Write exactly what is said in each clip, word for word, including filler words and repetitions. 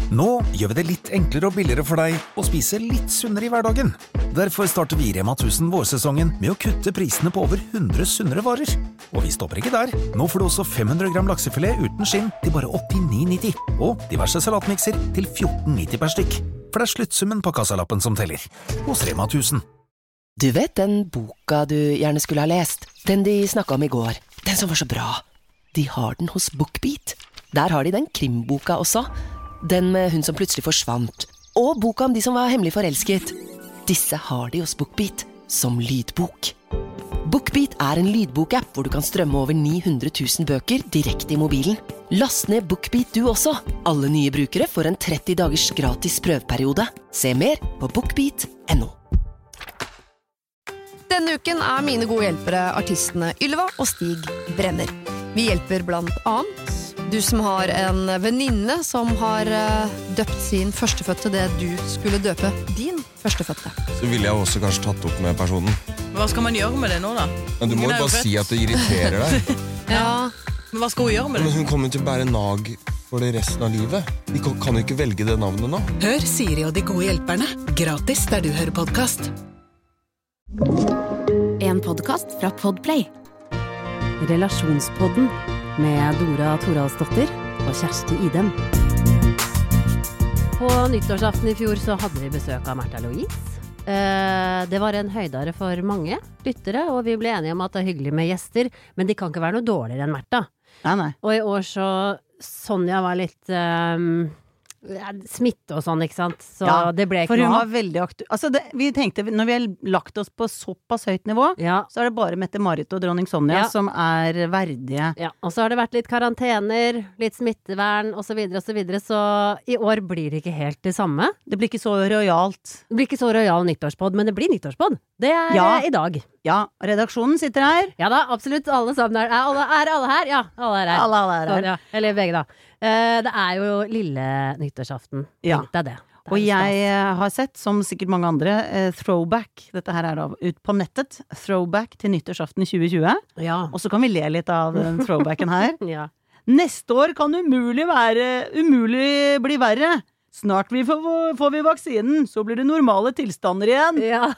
Nå gjør vi det litt enklere og billigere for deg å spise litt sunnere i hverdagen. Derfor starter vi i Rema tusen vårsesongen med å kutte prisene på over hundre sunnere varer. Og vi stopper ikke der. Nå får du også fem hundre gram laksefilet uten skinn til bare åttini nitti, og diverse salatmikser til fjorten nitti per stykk. For det er sluttsummen på kassalappen som teller. Hos Rema tusen. Du vet den boka du gjerne skulle ha lest? Den de snakket om i går. Den som var så bra. De har den hos BookBeat. Der har de den krimboka også. Den med hun som plutselig forsvant. Og boka om de som var hemmelig forelsket. Disse har de hos BookBeat som lydbok. BookBeat er en lydbokapp hvor du kan strømme over ni hundre tusen bøker direkte i mobilen. Last ned BookBeat du også. Alle nye brukere får en tretti dagers gratis prøveperiode. Se mer på bookbeat punktum no. Denne uken er mine gode hjelpere artistene Ylva og Stig Brenner. Vi hjelper blant annet du som har en venninne som har døpt sin førstefødte det du skulle døpe din førstefødte. Så ville jeg også kanskje tatt opp med personen. Hva skal man gjøre med det nå da? Men du må jo bare si at det irriterer deg. Ja, men hva skal hun gjøre med det? Men hun kommer til å bære nag for det resten av livet. De kan jo ikke velge det navnet nå. Hør Siri og de gode hjelperne, gratis der du hører podcast. En podcast fra Podplay. Relasjonspodden med Dora Toralsdottir og Kjersti Idem. På nyttårsaften i fjor så hadde vi besøk av Märtha Louise. Eh, det var en høydare for mange lyttere, og vi ble enige om at det er hyggelig med gjester, men de kan ikke være noe dårligere enn Märtha. Nei, nei. Og i år så Sonja var litt um, smitte og sånn, ikke sant? Så ja, det ble ikke for hun noe. var veldig aktu... Altså, det, vi tenkte, når vi har lagt oss på såpass høyt nivå, ja. Så er det bare Mette-Marit og dronning Sonja ja. som er verdige. Ja, og så har det vært litt karantener, litt smittevern og så videre og så videre, så i år blir det ikke helt det samme. Det blir ikke så rojalt. Det blir ikke så rojal nyttårspodd, men det blir nyttårspodd. Det er ja. i dag. Ja, redaksjonen sitter her. Ja da, absolutt, alle sammen er, er, alle, er alle her? Ja, alle er her. Alle, alle er her. Så, ja, eller begge da. Uh, det er jo lille nyttårsaften. Ja. Tenk deg det. det og jeg stas. Har sett, som sikkert mange andre, uh, throwback. Dette her er da ut på nettet. Throwback til nyttårsaften tjue tjue. Ja. Og så kan vi le litt av den throwbacken her. ja. Neste år kan umulig være, umulig bli verre. Snart vi får, får vi vaksinen, så blir det normale tilstander igjen. Ja.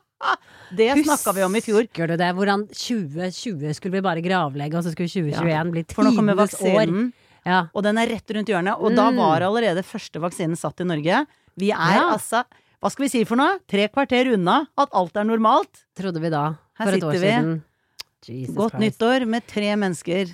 Det snakket vi om i fjor. Husker du det? Hvordan tjue tjue skulle vi bare gravlegge, og så skulle tjue tjueen ja. Bli For nå kommer tidenes år. vaksinen. Ja. Og den er rett rundt hjørnet. Og mm. da var allerede første vaksinen satt i Norge. Vi er ja. altså, hva skal vi si for noe? Tre kvarter unna at alt er normalt. Trodde vi da, Her for et år vi. siden. Jesus Godt Christ. nyttår med tre mennesker.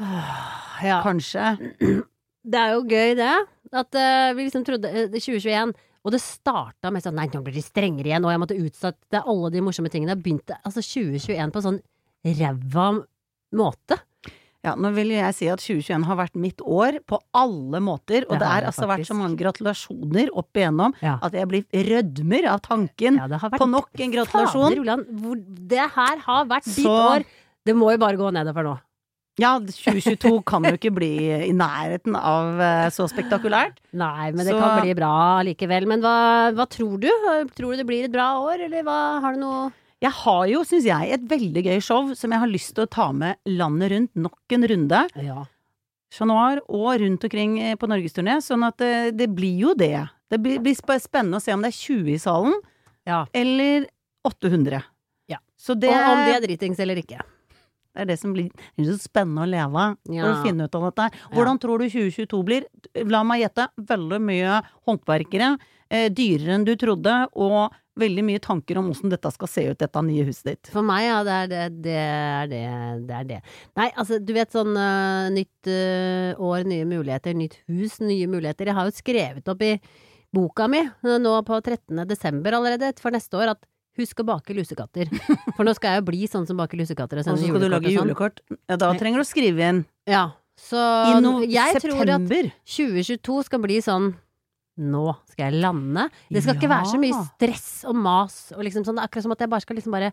Ja. Kanskje. Det er jo gøy det. At uh, vi liksom trodde uh, tjue tjueen. Og det startet med sånn, nei, nå blir de strengere igjen, og jeg måtte utsette alle de morsomme tingene. Jeg begynte, altså tjue tjueen på sånn ræva måte. Ja, nå vil jeg si at tjue tjueen har vært mitt år på alle måter, og det, det er altså faktisk vært så mange gratulasjoner opp igjennom ja. At jeg blir rødmer av tanken ja, på nok en gratulasjon. Fader, Ulan, hvor, det her har vært ditt så, år. Det må jo bare gå nedover nå. Ja, tjue tjueto kan jo ikke bli i nærheten av uh, så spektakulært. Nei, men det så, kan bli bra likevel. Men hva, hva tror du? Tror du det blir et bra år, eller hva, har du noe... Jeg har jo, synes jeg, et veldig gøy show som jeg har lyst til å ta med landet rundt nok en runde. Ja. Januar og rundt omkring på Norgesturné, sånn at det, det blir jo det. Det blir, blir spennende å se om det er tjue i salen, ja. Eller åtte hundre. Ja. Så det, og om de er dritings eller ikke. Det er det som blir det er så spennende å leve ja. For å finne ut av dette. Hvordan ja. Tror du tjue tjueto blir? La meg gjette, veldig mye håndverkere, eh, dyrere enn du trodde, og veldig mye tanker om hvordan dette skal se ut, dette nye huset ditt. For meg, ja, det er det, det er det, det er det. Nei, altså, du vet sånn uh, nytt uh, år, nye muligheter, nytt hus, nye muligheter. Jeg har jo skrevet opp i boka mi, nå på trettende desember allerede, for neste år, at husk å bake lusekatter. For nå skal jeg jo bli sånn som baker lusekatter og sende julekort. Og så skal du lage julekort. Ja, da trenger du å skrive inn. Ja, så I no jeg september. Tror at tjue tjueto skal bli sånn, nå skal jeg lande. Det skal ja. Ikke være så mye stress og mas, og liksom sånn, akkurat som at jeg bare skal liksom bare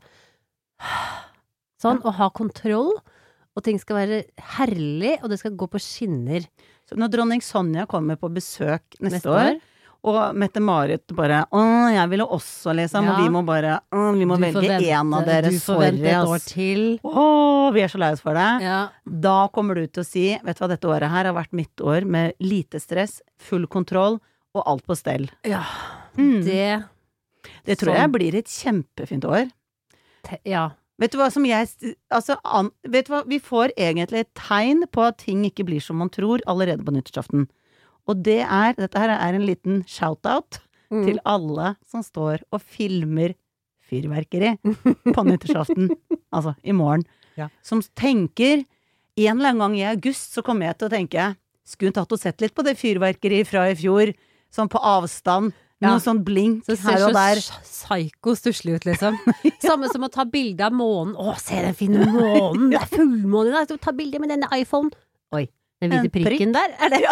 sånn, og ha kontroll, og ting skal være herlig, og det skal gå på skinner. Så når dronning Sonja kommer på besøk neste, neste år, år og Mette-Marit bare, åh, jeg ville også lese, ja. Og vi må bare, åh, vi må du velge vente, en av dere. Du får vente et år til. Åh, vi er så lei oss for det. Ja. Da kommer du til å si, vet du hva, dette året her har vært mitt år med lite stress, full kontroll, og alt på stell. Ja, Mm. det Det tror Sånn. jeg blir et kjempefint år. te- Ja. Vet du hva som jeg altså, an, vet du hva, vi får egentlig et tegn på at ting ikke blir som man tror allerede på nyttårsaften. Og det er, dette her er en liten shout-out Mm. til alle som står og filmer fyrverkeri på nyttårsaften. Altså, i morgen. Ja. Som tenker, en eller annen gang i august så kommer jeg til å tenke, skulle hun tatt og sett litt på det fyrverkeri fra i fjor, sånn på avstand, Ja. noe sånn blink Så det ser her og så der. psyko stusslig ut, liksom. Samme som å ta bilde av månen. Å, se den fine månen! Det er fullmåne i dag! Så ta bilde med denne iPhone. Oi, den hvite En prikk. prikken der, er det? Ja.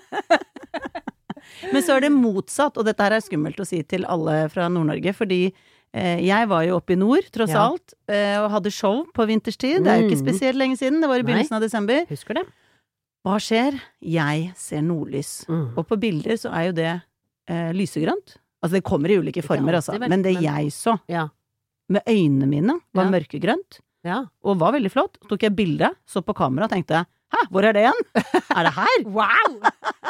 Men så er det motsatt, og dette her er skummelt å si til alle fra Nord-Norge, fordi eh, jeg var jo oppe i nord, tross Ja. alt, eh, og hadde show på vinterstid. Det er jo ikke Mm. spesielt lenge siden, det var i Nei. begynnelsen av desember. Husker det? Hva skjer? Jeg ser nordlys. Mm. Og på bilder så er jo det eh, lysegrønt. Altså det kommer i ulike Ikke former, altså. alltid, vel, Men det men- jeg så Ja. med øynene mine var Ja. mørkegrønt, Ja. og var veldig flott. Tok jeg bilde, så på kamera og tenkte hæ, hvor er det igjen? Er det her? Wow!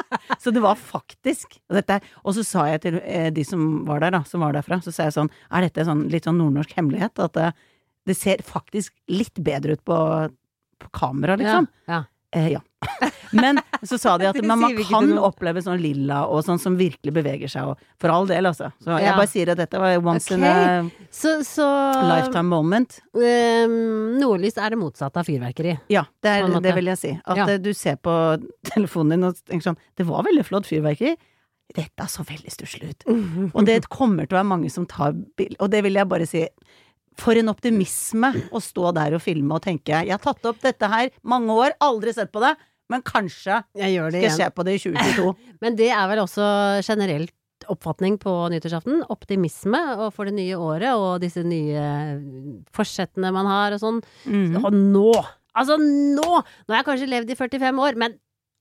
Så det var faktisk og, dette, og så sa jeg til eh, de som var der da, som var derfra, så sa jeg sånn, er dette sånn, litt sånn nordnorsk hemmelighet? At det, det ser faktisk litt bedre ut på, på kamera, liksom. Ja. Ja. Eh, ja. Men så sa de at Det men sier man vi ikke kan til noen. oppleve sånn lilla og sånn som virkelig beveger seg, og for all del, altså. Så jeg Ja. bare sier at dette var once Ok. in a Så, så lifetime moment. ehm, Nordlys er det motsatte av fyrverkeri. Ja, det, På en er, måte. det vil jeg si. At Ja. eh, du ser på telefonen din og tenker sånn, det var veldig flott fyrverkeri. Dette så veldig stusslig ut. Og det kommer til å være mange som tar bilder, og det vil jeg bare si. For en optimisme å stå der og filme og tenke, jeg har tatt opp dette her mange år, aldri sett på det, men kanskje Jeg gjør det skal jeg igjen. se på det i tjue tjueto. Men det er vel også generelt oppfatning på nyttårsaften. Optimisme og for det nye året og disse nye forsettene man har og sånn. Mhm. Og nå! Altså nå! Nå har jeg kanskje levd i førtifem år, men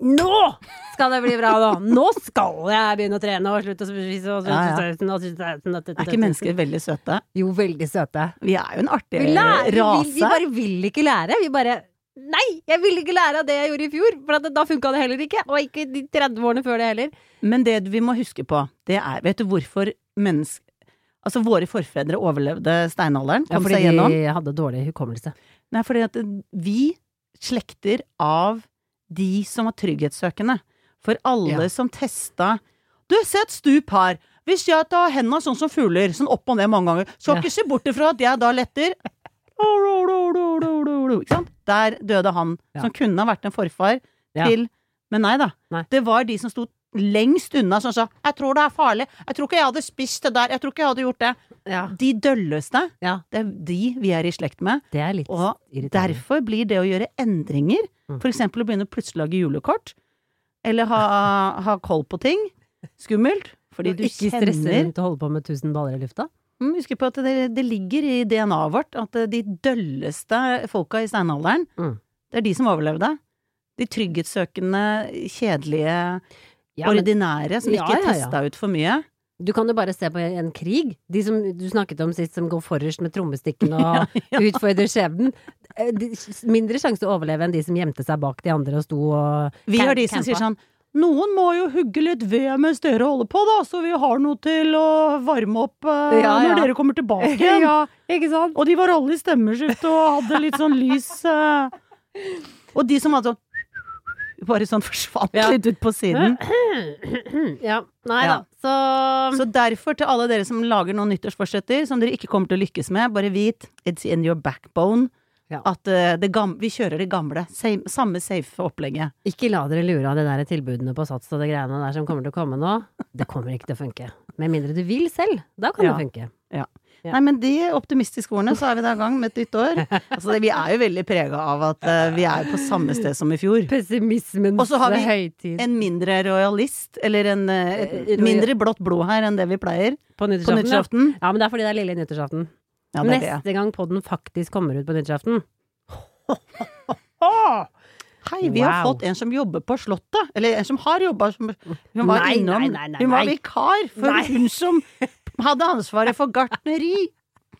nå skal det bli bra nå! Nå skal jeg begynne å trene og slutte å spise og Ja, ja. slutte Er ikke mennesker veldig søte? Jo, veldig søte. Vi er jo en artig Vi, lærer, vi, rase. vi bare vil ikke lære. Vi bare Nei, jeg vil ikke lære av det jeg gjorde i fjor, for at da funka det heller ikke. Og ikke de tretti årene før det heller. Men det vi må huske på, det er, vet du hvorfor mennesker Altså, våre forfedre overlevde steinalderen, Ja, kom fordi seg gjennom. de hadde dårlig hukommelse. Nei, fordi at vi slekter av de som var trygghetssøkende. For alle Ja. som testa Du, se et stup her! Hvis jeg tar hendene sånn som fugler, sånn opp og ned mange ganger, skal Ja. ikke se bort ifra at jeg da letter. Ikke sant? Der døde han, Ja. som kunne ha vært en forfar Ja. til Men nei da. Nei. Det var de som sto lengst unna, som sa 'jeg tror det er farlig', 'jeg tror ikke jeg hadde spist det der', 'jeg tror ikke jeg hadde gjort det'. Ja. De dølleste, Ja. det er de vi er i slekt med. Det er litt Og irriterende. derfor blir det å gjøre endringer, Mm. for eksempel å begynne å plutselig lage julekort, eller ha, ha koll på ting, skummelt, fordi du ikke stresse kjenner rundt og holde på med tusen baller i lufta. Mm, Husk på at det, det ligger i D N A-et vårt at de dølleste folka i steinalderen, Mm. det er de som overlevde. De trygghetssøkende, kjedelige, Ja, men ordinære, som Ja, ikke ja, ja. testa ut for mye. du kan jo bare se på en krig. De som du snakket om sist, som går forrest med trommestikken og utfordrer skjebnen. Eh, de- Mindre sjanse til å overleve enn de som gjemte seg bak de andre og sto og Vi cam- har de som campa. sier sånn noen må jo hugge litt ved mens dere holder på, da, så vi har noe til å varme opp eh, Ja, ja. når dere kommer tilbake igjen. Ja, ikke sant? Og de var alle i stemmeskift og hadde litt sånn lys eh. Og de som hadde sånn bare sånn forsvant Ja. litt ut på siden. Ja, nei Ja. da. Så, Så derfor, til alle dere som lager noen nyttårsforsetter som dere ikke kommer til å lykkes med, bare vit it's in your backbone Ja. at eh, det gam- vi kjører det gamle, same, samme safe opplegget. ikke la dere lure av de der tilbudene på Sats og de greiene der som kommer til å komme nå. Det kommer ikke til å funke. Med mindre du vil selv. Da kan Ja. det funke. Ja. Nei, men de optimistiske ordene, så er vi da i gang med et nytt år. Altså, det, vi er jo veldig prega av at eh, vi er på samme sted som i fjor. Pessimismens Og så har vi høytid. En mindre royalist, eller en eh, Et et royal- mindre blått blod her enn det vi pleier På på nyttårsaften. nyttårsaften. Ja. ja, men det er fordi det er lille nyttårsaften. Ja, det er det. Neste gang podden faktisk kommer ut på nyttårsaften. Hei, vi har Wow. fått en som jobber på Slottet. Eller en som har jobba som Hun var Nei, innom nei, nei, nei, Hun var nei. vikar for Nei. hun som hadde ansvaret for gartneri.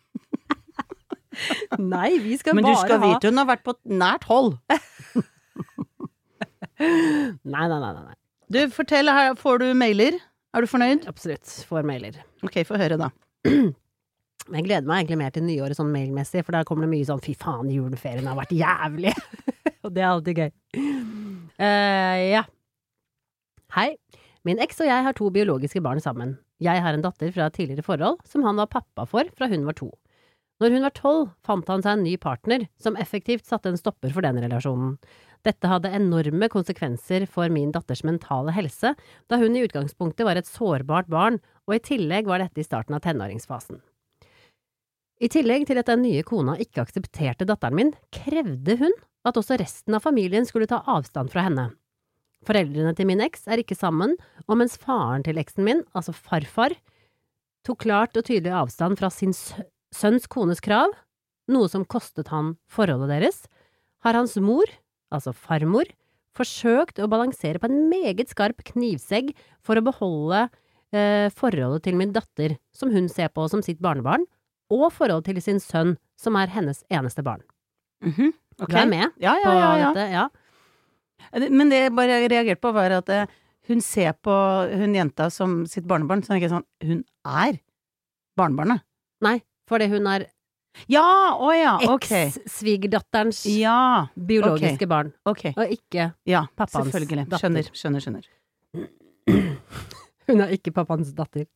Nei, vi skal Men du bare skal ha vite, hun har vært på nært hold. Nei, nei, nei, nei. nei. Du, fortell her, får du mailer? Er du fornøyd? Absolutt. Får mailer. Ok, få høre da. Men jeg gleder meg egentlig mer til nyåret sånn mailmessig, for der kommer det mye sånn fy faen, juleferien har vært jævlig. Og det er alltid gøy. Uh, ja. Hei. Min eks og jeg har to biologiske barn sammen. Jeg har en datter fra et tidligere forhold som han var pappa for fra hun var to. Når hun var tolv, fant han seg en ny partner som effektivt satte en stopper for den relasjonen. Dette hadde enorme konsekvenser for min datters mentale helse, da hun i utgangspunktet var et sårbart barn, og i tillegg var dette i starten av tenåringsfasen. I tillegg til at den nye kona ikke aksepterte datteren min, krevde hun at også resten av familien skulle ta avstand fra henne. Foreldrene til min eks er ikke sammen, og mens faren til eksen min, altså farfar, tok klart og tydelig avstand fra sin sønns kones krav, noe som kostet han forholdet deres, har hans mor, altså farmor, forsøkt å balansere på en meget skarp knivsegg for å beholde eh, forholdet til min datter, som hun ser på som sitt barnebarn, og forholdet til sin sønn, som er hennes eneste barn. Mhm, ok. Du er med Ja, ja, på ja, ja. dette? Ja. Men det jeg bare reagerte på var at eh, hun ser på hun jenta som sitt barnebarn, så er det ikke sånn, hun er barnebarnet. Nei, fordi hun er Ja, å ja, ok. eks-svigerdotterens Ja, biologiske ok. barn, ok. og ikke Ja, Pappans selvfølgelig. datter. Skjønner, skjønner, skjønner. Hun er ikke pappans datter.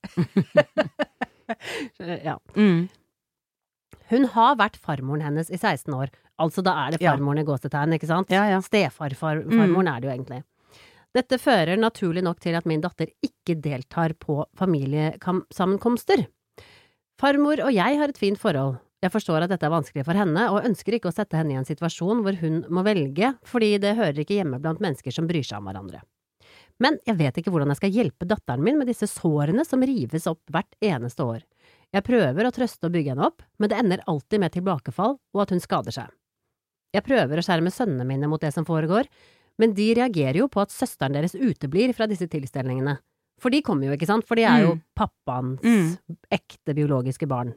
Ja. Mm. Hun har vært farmoren hennes i seksten år, altså da er det Ja. farmoren i gåsetegn, ikke sant? Ja, ja. Stefarmoren er det jo egentlig. Dette fører naturlig nok til at min datter ikke deltar på familiesammenkomster. Farmor og jeg har et fint forhold. Jeg forstår at dette er vanskelig for henne, og ønsker ikke å sette henne i en situasjon hvor hun må velge, fordi det hører ikke hjemme blant mennesker som bryr seg om hverandre. Men jeg vet ikke hvordan jeg skal hjelpe datteren min med disse sårene som rives opp hvert eneste år. Jeg prøver å trøste og bygge henne opp, men det ender alltid med tilbakefall og at hun skader seg. Jeg prøver å skjerme sønnene mine mot det som foregår, men de reagerer jo på at søsteren deres uteblir fra disse tilstelningene. For de kommer jo, ikke sant? For de er jo Mm. pappaens Mm. ekte biologiske barn.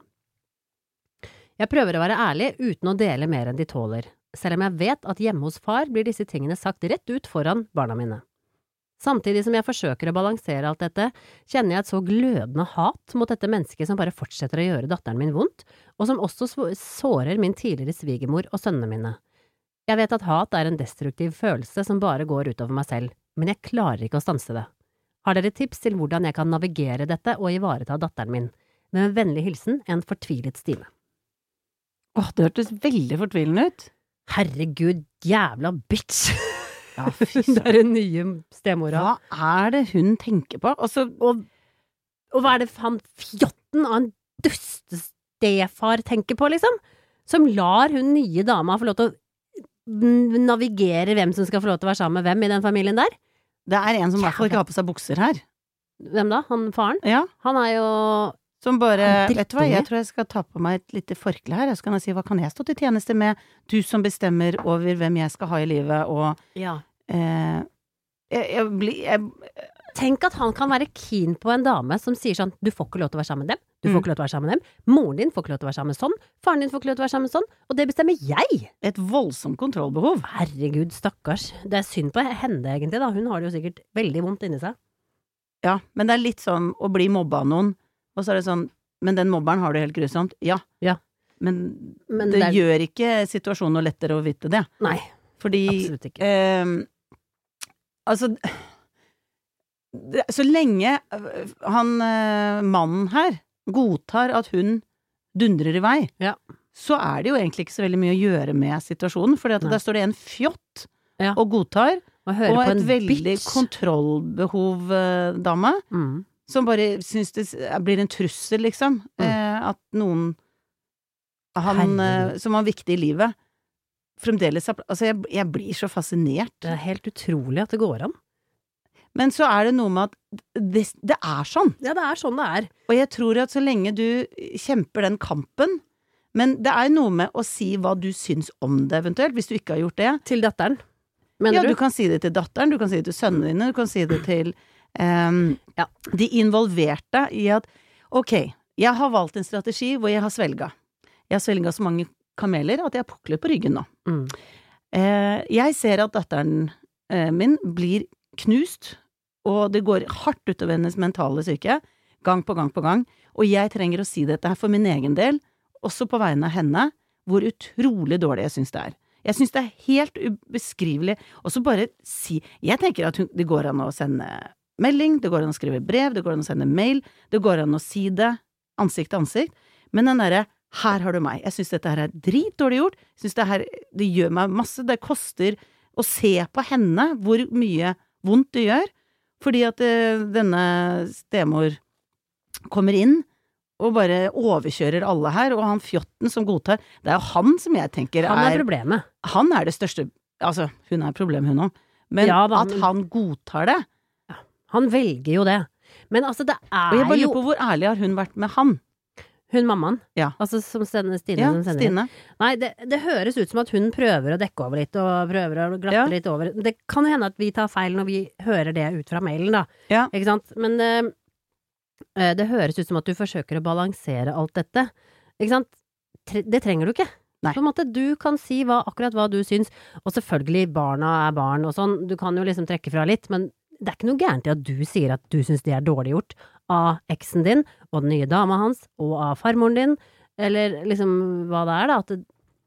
Jeg prøver å være ærlig uten å dele mer enn de tåler, selv om jeg vet at hjemme hos far blir disse tingene sagt rett ut foran barna mine. Samtidig som jeg forsøker å balansere alt dette, kjenner jeg et så glødende hat mot dette mennesket som bare fortsetter å gjøre datteren min vondt, og som også sårer min tidligere svigermor og sønnene mine. Jeg vet at hat er en destruktiv følelse som bare går utover meg selv, men jeg klarer ikke å stanse det. Har dere tips til hvordan jeg kan navigere dette og ivareta datteren min? Med en vennlig hilsen, en fortvilet Stine. Åh, det hørtes veldig fortvilende ut. Herregud, jævla bitch! Ja, fy Det er den nye stemora. Hva er det hun tenker på? Og så, Og, og hva er det han fjotten av en dustestefar tenker på, liksom? Som lar hun nye dama få lov til å n- navigere hvem som skal få lov til å være sammen med hvem i den familien der? det er en som i hvert fall ikke har på seg bukser her. Hvem da? Han faren? Ja, Han er jo som bare, Han vet du hva, drittunge. jeg tror jeg skal ta på meg et lite forkle her, og så kan jeg si, hva kan jeg stå til tjeneste med? Du som bestemmer over hvem jeg skal ha i livet, og Ja. eh, jeg, jeg blir, jeg, Tenk at han kan være keen på en dame som sier sånn, du får ikke lov til å være sammen med dem, du får Mm. ikke lov til å være sammen med dem, moren din får ikke lov til å være sammen med sånn, faren din får ikke lov til å være sammen med sånn, og det bestemmer jeg! et voldsomt kontrollbehov. Herregud, stakkars. Det er synd på henne egentlig da, hun har det jo sikkert veldig vondt inni seg. Ja, men det er litt sånn å bli mobba av noen, og så er det sånn, men den mobberen har det helt grusomt. Ja. Ja. Men, Men det, det er- gjør ikke situasjonen noe lettere å vite det. Nei, Fordi absolutt ikke. eh, Altså det, så lenge øh, han øh, mannen her godtar at hun dundrer i vei, Ja. så er det jo egentlig ikke så veldig mye å gjøre med situasjonen, for Nei. der står det en fjott Ja. og godtar, Å høre og på et en veldig bitch. kontrollbehov-dame, Mm. som bare syns det s- blir en trussel, liksom, Mm. eh, at noen han, Herregud. eh, som var viktig i livet, fremdeles har Altså, jeg, jeg blir så fascinert. Det er helt utrolig at det går an. Men så er det noe med at det, det er sånn. Ja, det er sånn det er. Og jeg tror at så lenge du kjemper den kampen, men det er noe med å si hva du syns om det eventuelt, hvis du ikke har gjort det. Til datteren, mener Ja, du? du kan si det til datteren, du kan si det til sønnene dine, du kan si det til ehm, Ja. de involverte i at ok, jeg har valgt en strategi hvor jeg har svelga. Jeg har svelga så mange kameler at jeg pukler på ryggen nå. Mm. Eh, jeg ser at datteren eh, min blir knust og det går hardt utover hennes mentale syke, gang på gang på gang, og jeg trenger å si dette her for min egen del, også på vegne av henne, hvor utrolig dårlig jeg synes det er. Jeg synes det er helt ubeskrivelig, og så bare si, jeg tenker at hun, det går an å sende melding, det går an å skrive brev, det går an å sende mail, det går an å si det ansikt til ansikt, men den derre, her har du meg, jeg synes dette her er dritdårlig gjort, jeg synes det her, det gjør meg masse, det koster å se på henne hvor mye vondt det gjør, fordi at uh, denne stemor kommer inn og bare overkjører alle her, og han fjotten som godtar, det er jo han som jeg tenker er... Han er problemet. Han er det største, altså hun er problem hun også, men ja, da, at han godtar det. Ja, han velger jo det. Men altså det er jo... Og jeg bare lurer på hvor ærlig har hun vært med han? Hun mammaen? Ja. Altså som Stine, Stine ja, som sender. Stine. Nei, det, det høres ut som at hun prøver å dekke over litt, og prøver å glatte ja. litt over. Det kan hende at vi tar feil når vi hører det ut fra mailen da. Ja. Ikke sant? Men... Uh, det høres ut som at du forsøker å balansere alt dette. Ikke sant? Det trenger du ikke. Nei. På en måte, du kan si hva, akkurat hva du syns, og selvfølgelig barna er barn og sånn, du kan jo liksom trekke fra litt, men det er ikke noe gærent i at du sier at du syns det er dårlig gjort av eksen din, og den nye dama hans, og av farmoren din, eller liksom hva det er da, at det,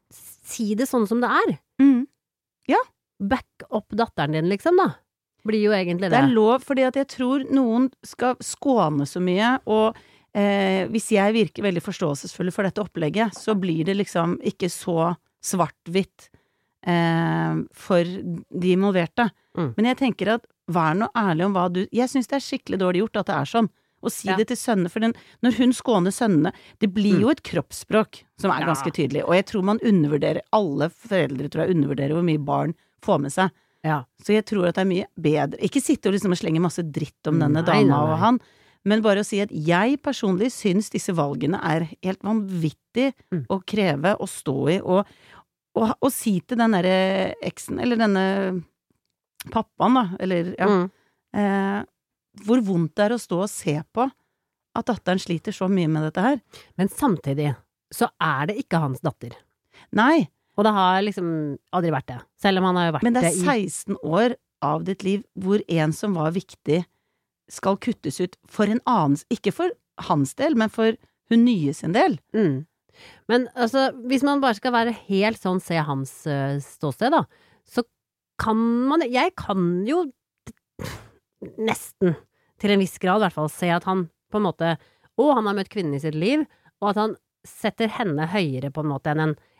si det sånn som det er. Mm. Ja. Back opp datteren din liksom da. Blir jo egentlig det. Det er lov, fordi at jeg tror noen skal skåne så mye, og eh, hvis jeg virker veldig forståelsesfull for dette opplegget, så blir det liksom ikke så svart-hvitt eh, for de involverte. Mm. Men jeg tenker at vær nå ærlig om hva du... Jeg synes det er skikkelig dårlig gjort at det er sånn. Og si ja. det til sønnene, for den, når hun skåner sønnene, det blir mm. jo et kroppsspråk som er ja. ganske tydelig, og jeg tror man undervurderer, alle foreldre tror jeg undervurderer hvor mye barn får med seg. Ja. Så jeg tror at det er mye bedre, ikke sitte og liksom slenge masse dritt om denne nei, dama nei, nei. og han, men bare å si at jeg personlig synes disse valgene er helt vanvittig mm. å kreve og stå i, og, og, og si til den der eksen, eller denne pappaen da, eller ja, mm. eh, hvor vondt det er å stå og se på at datteren sliter så mye med dette her. Men samtidig så er det ikke hans datter. Nei. Og det har liksom aldri vært det. Selv om han har jo vært det i... Men det er seksten år av ditt liv hvor en som var viktig skal kuttes ut for en annen, ikke for hans del, men for hun nye sin del. Mm. Men altså, hvis man bare skal være helt sånn se hans uh, ståsted da, så kan man, jeg kan jo nesten til en viss grad i hvert fall se at han på en måte, og han har møtt kvinnen i sitt liv, og at han setter henne høyere på en måte enn en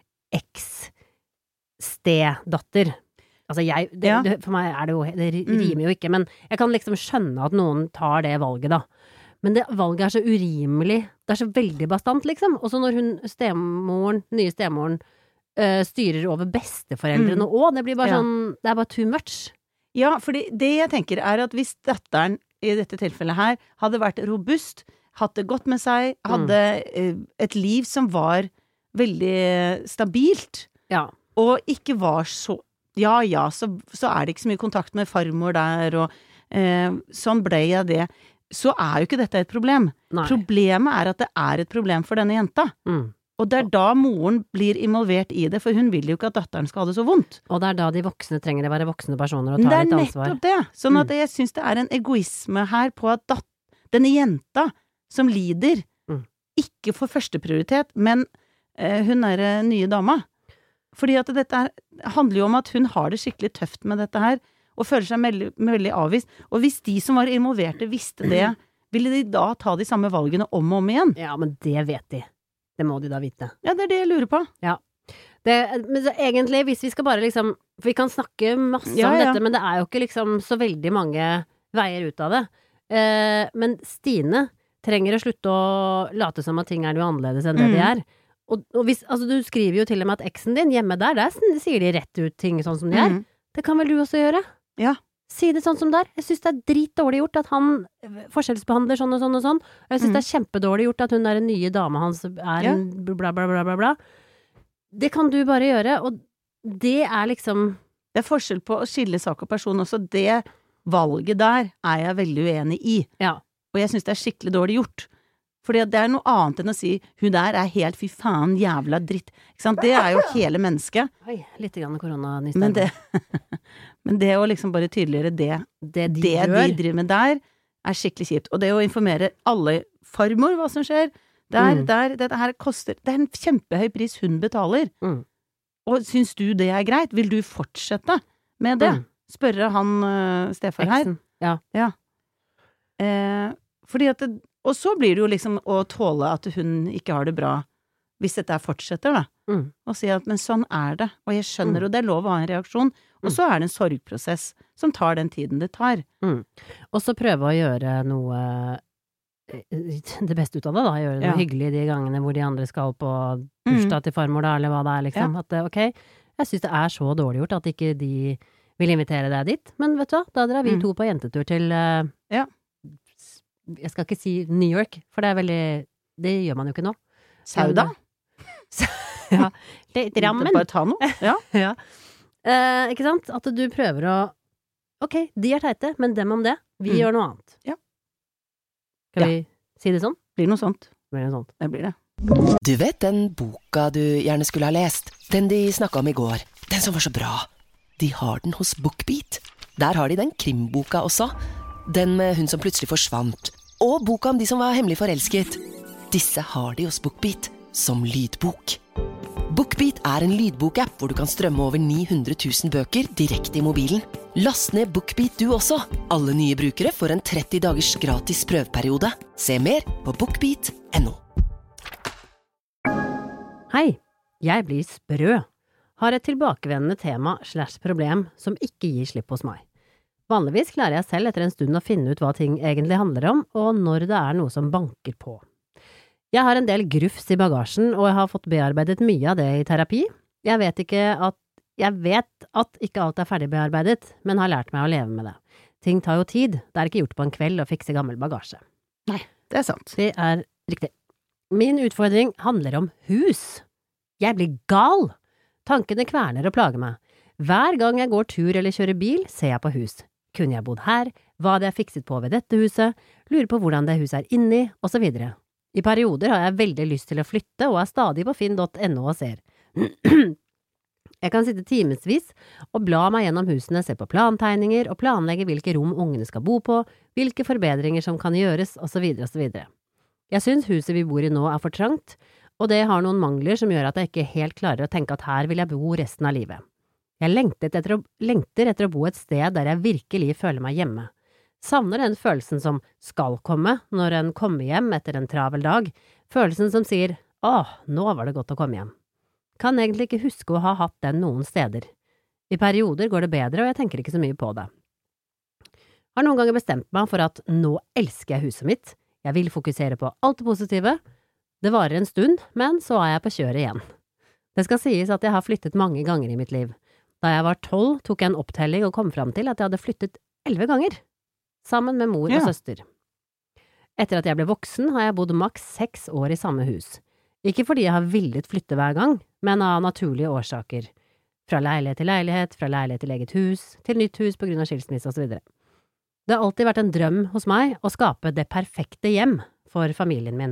eks-stedatter. Altså jeg, det, ja. det, for meg er det jo, det rimer jo ikke, men jeg kan liksom skjønne at noen tar det valget da. Men det valget er så urimelig, det er så veldig bastant liksom, og så når hun, stemoren, nye stemoren, øh, styrer over besteforeldrene mm. og det blir bare ja. sånn, det er bare too much. Ja, fordi det jeg tenker er at hvis datteren i dette tilfellet her hadde vært robust, hatt det godt med seg, hadde mm. et liv som var veldig stabilt, ja. og ikke var så, ja, ja, så, så er det ikke så mye kontakt med farmor der, og eh, sånn ble jeg det, så er jo ikke dette et problem. Nei. Problemet er at det er et problem for denne jenta. Mm. Og det er da moren blir involvert i det, for hun vil jo ikke at datteren skal ha det så vondt. Og det er da de voksne trenger å være voksne personer og ta litt ansvar. Det er nettopp det. Sånn at jeg synes det er en egoisme her på at dat- denne jenta som lider, mm. ikke får førsteprioritet, men hun er nye dama. Fordi at dette er, handler jo om at hun har det skikkelig tøft med dette her, og føler seg veldig, veldig avvist. Og hvis de som var involverte visste det, ville de da ta de samme valgene om og om igjen? Ja, men det vet de. Det må de da vite. Ja, det er det jeg lurer på. Ja. Det, men så, egentlig, hvis vi skal bare liksom, for vi kan snakke masse ja, om ja. dette, men det er jo ikke liksom så veldig mange veier ut av det. Eh, men Stine trenger å slutte å late som at ting er noe annerledes enn det mm. de er. Og, og hvis, altså du skriver jo til og med at eksen din hjemme der, der sier de rett ut ting sånn som de er. Mm. Det kan vel du også gjøre? Ja. Si det sånn som det er. Jeg synes det er dritdårlig gjort at han forskjellsbehandler sånn og sånn og sånn. Og jeg synes mm. det er kjempedårlig gjort at hun er en nye dame hans er ja. en bla bla bla bla bla. Det kan du bare gjøre, og det er liksom... Det er forskjell på å skille sak og person også. Det valget der er jeg veldig uenig i. Ja. Og jeg synes det er skikkelig dårlig gjort. Fordi det er noe annet enn å si hun der er helt fy faen jævla dritt. Ikke sant? Det er jo hele mennesket. Oi, litt grann koronanys. Men det, men det å liksom bare tydeligere det, det, de, det gjør. de driver med der, er skikkelig kjipt. Og det å informere alle farmor hva som skjer, der, mm. der, det her koster, det er en kjempehøy pris hun betaler. Mm. Og syns du det er greit? Vil du fortsette med det? Mm. Spørre han uh, Stefan her. Ja. Ja. Eh, fordi at det, og så blir det jo liksom å tåle at hun ikke har det bra hvis dette fortsetter da. Mm. Og si at, men sånn er det. Og jeg skjønner, mm. og det er lov å ha en reaksjon. Og så er det en sorgprosess som tar den tiden det tar. Mm. Og så prøve å gjøre noe det beste ut av det da, gjøre noe ja. hyggelig de gangene hvor de andre skal på bursdag mm. til farmor da, eller hva det er liksom, ja. at ok, jeg synes det er så dårlig gjort at ikke de vil invitere deg dit, men vet du hva, da drar vi mm. to på jentetur til uh, ja. jeg skal ikke si New York, for det er veldig, det gjør man jo ikke nå. Sauda? ja, litt rammen. Bare ta noe, ja. ja. Uh, ikke sant, at du prøver å ok, de er teite, men dem om det, vi mm. gjør noe annet. Ja. Kan ja. vi si det sånn? Blir noe sånt. Blir det sånt? Det blir det. Du vet den boka du gjerne skulle ha lest? Den de snakket om i går. Den som var så bra. De har den hos BookBeat. Der har de den krimboka også. Den med hun som plutselig forsvant. Og boka om de som var hemmelig forelsket. Disse har de hos BookBeat som lydbok. BookBeat er en lydbokapp hvor du kan strømme over ni hundre tusen bøker direkte i mobilen. Last ned BookBeat du også. Alle nye brukere får en tretti dagers gratis prøveperiode. Se mer på bookbeat punktum no. Hei, jeg blir sprø. Har et tilbakevendende tema slash problem som ikke gir slipp hos meg. Vanligvis klarer jeg selv etter en stund å finne ut hva ting egentlig handler om, og når det er noe som banker på. Jeg har en del grufs i bagasjen, og jeg har fått bearbeidet mye av det i terapi. Jeg vet ikke at Jeg vet at ikke alt er ferdig bearbeidet, men har lært meg å leve med det. Ting tar jo tid, det er ikke gjort på en kveld å fikse gammel bagasje. Nei, det er sant. Det er riktig. Min utfordring handler om hus. Jeg blir gal. Tankene kverner og plager meg. Hver gang jeg går tur eller kjører bil, ser jeg på hus. Kunne jeg bodd her? Hva hadde jeg fikset på ved dette huset? Lurer på hvordan det huset er inni, og så videre. I perioder har jeg veldig lyst til å flytte, og er stadig på finn punktum no og ser. Jeg kan sitte timesvis og bla meg gjennom husene, se på plantegninger og planlegge hvilke rom ungene skal bo på, hvilke forbedringer som kan gjøres, og så videre og så videre. Jeg synes huset vi bor i nå er for trangt, og det har noen mangler som gjør at jeg ikke helt klarer å tenke at her vil jeg bo resten av livet. Jeg lengter etter å, lengter etter å bo et sted der jeg virkelig føler meg hjemme. Savner den følelsen som skal komme når en kommer hjem etter en travel dag, følelsen som sier, åh, nå var det godt å komme hjem. Kan egentlig ikke huske å ha hatt den noen steder. I perioder går det bedre, og jeg tenker ikke så mye på det. Har noen ganger bestemt meg for at nå elsker jeg huset mitt. Jeg vil fokusere på alt det positive. Det varer en stund, men så er jeg på kjøret igjen. Det skal sies at jeg har flyttet mange ganger i mitt liv. Da jeg var tolv, tok jeg en opptelling og kom fram til at jeg hadde flyttet elleve ganger. Sammen med mor ja. og søster. Etter at jeg ble voksen, har jeg bodd maks seks år i samme hus. Ikke fordi jeg har villet flytte hver gang, men av naturlige årsaker. Fra leilighet til leilighet, fra leilighet til eget hus, til nytt hus på grunn av skilsmisse og så videre. Det har alltid vært en drøm hos meg å skape det perfekte hjem for familien min.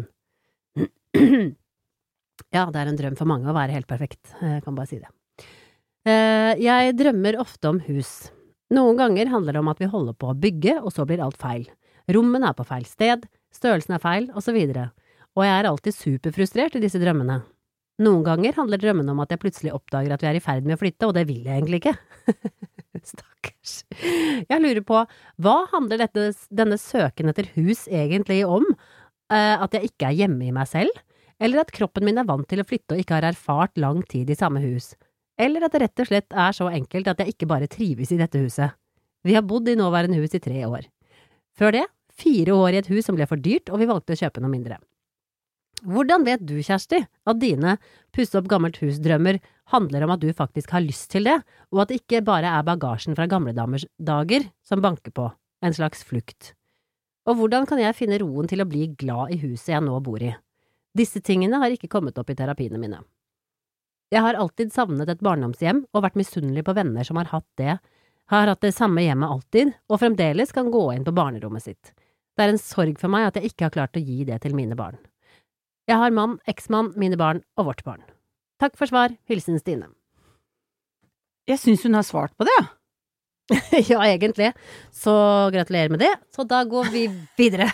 Ja, det er en drøm for mange å være helt perfekt, jeg kan bare si det. Jeg drømmer ofte om hus. Noen ganger handler det om at vi holder på å bygge, og så blir alt feil. Rommene er på feil sted, størrelsen er feil, og så videre. Og jeg er alltid superfrustrert i disse drømmene. Noen ganger handler drømmene om at jeg plutselig oppdager at vi er i ferd med å flytte, og det vil jeg egentlig ikke. Stakkars. Jeg lurer på, hva handler dette, denne søken etter hus egentlig om? Eh, at jeg ikke er hjemme i meg selv? Eller at kroppen min er vant til å flytte og ikke har erfart lang tid i samme hus? Eller at det rett og slett er så enkelt at jeg ikke bare trives i dette huset? Vi har bodd i nåværende hus i tre år. Før det, fire år i et hus som ble for dyrt, og vi valgte å kjøpe noe mindre. Hvordan vet du, Kjersti, at dine pusse opp gammelt hus-drømmer handler om at du faktisk har lyst til det, og at det ikke bare er bagasjen fra gamle damers dager som banker på, en slags flukt? Og hvordan kan jeg finne roen til å bli glad i huset jeg nå bor i? Disse tingene har ikke kommet opp i terapiene mine. Jeg har alltid savnet et barndomshjem og vært misunnelig på venner som har hatt det, har hatt det samme hjemmet alltid, og fremdeles kan gå inn på barnerommet sitt. Det er en sorg for meg at jeg ikke har klart å gi det til mine barn. Jeg har mann, eksmann, mine barn og vårt barn. Takk for svar. Hilsen Stine. Jeg syns hun har svart på det. Ja, egentlig. Så gratulerer med det. Så da går vi videre.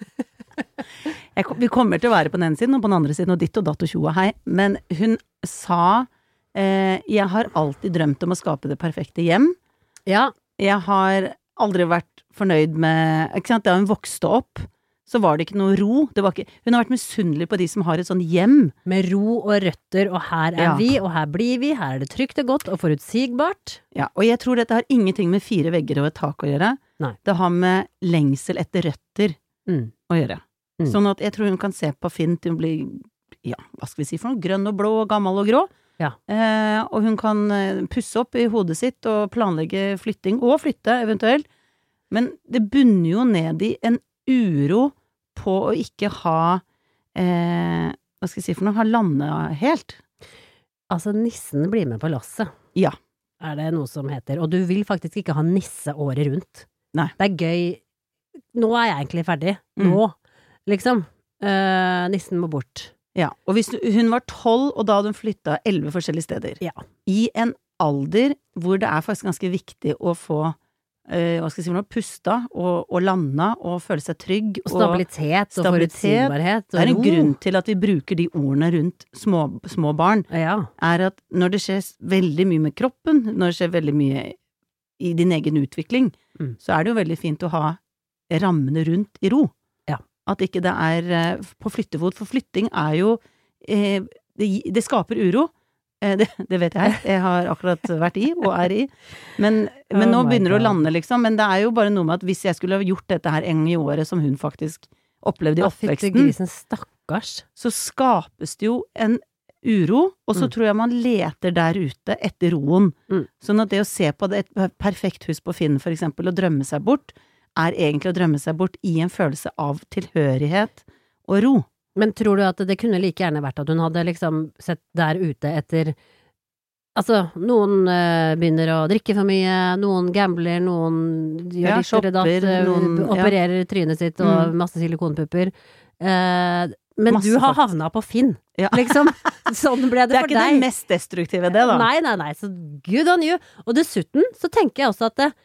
Jeg, vi kommer til å være på den ene siden og på den andre siden og ditt og datt og tjo og hei, men hun sa eh, jeg har alltid drømt om å skape det perfekte hjem. Ja. Jeg har aldri vært fornøyd med, ikke sant, da hun vokste opp, så var det ikke noe ro. Det var ikke, hun har vært misunnelig på de som har et sånn hjem. Med ro og røtter, og her er Ja. vi, og her blir vi, her er det trygt og godt og forutsigbart. Ja, og jeg tror dette har ingenting med fire vegger og et tak å gjøre. Nei. Det har med lengsel etter røtter Mm. å gjøre. Mm. Sånn at jeg tror hun kan se på Finn til å bli, ja, hva skal vi si for noe, grønn og blå og gammel og grå. Ja. Eh, og hun kan eh, pusse opp i hodet sitt og planlegge flytting, og flytte eventuelt. Men det bunner jo ned i en uro på å ikke ha, eh, hva skal jeg si for noe, ha landet helt. Altså, nissen blir med på lasset. Ja. Er det noe som heter. Og du vil faktisk ikke ha nisse året rundt. Nei. Det er gøy. Nå er jeg egentlig ferdig. Mm. Nå, liksom. Eh, nissen må bort. Ja, og hvis du, hun var tolv, og da hadde hun flyttet elleve forskjellige steder. Ja. I en alder hvor det er faktisk ganske viktig å få Uh, hva skal jeg si for noe, pusta og, og landa og føle seg trygg Og stabilitet og, og forutsigbarhet og det er en ro. grunn til at vi bruker de ordene rundt små, små barn, ja. er at når det skjer veldig mye med kroppen, når det skjer veldig mye i din egen utvikling, mm. så er det jo veldig fint å ha rammene rundt i ro. Ja. At ikke det er uh, på flyttefot, for flytting er jo uh, det, det skaper uro. Det, det vet jeg, jeg har akkurat vært i og er i, men, men Oh nå my begynner det å God. lande liksom, men det er jo bare noe med at hvis jeg skulle ha gjort dette her en gang i året som hun faktisk opplevde i Da fikk oppveksten, du grisen, stakkars. så skapes det jo en uro, og så Mm. tror jeg man leter der ute etter roen. Mm. Sånn at det å se på det, et perfekt hus på Finn for eksempel, og drømme seg bort, er egentlig å drømme seg bort i en følelse av tilhørighet og ro. Men tror du at det kunne like gjerne vært at hun hadde liksom sett der ute etter Altså, noen eh, begynner å drikke for mye, noen gambler, noen gjør Ja, ditt eller datt, shopper, eh, noen- ja. opererer trynet sitt og Mm. masse silikonpupper. Eh, men Masse du har faktisk. havna på Finn, Ja. liksom. Sånn ble det, Det er for ikke deg. det mest destruktive det da. Nei, nei, nei, så good on you. Og dessuten så tenker jeg også at det,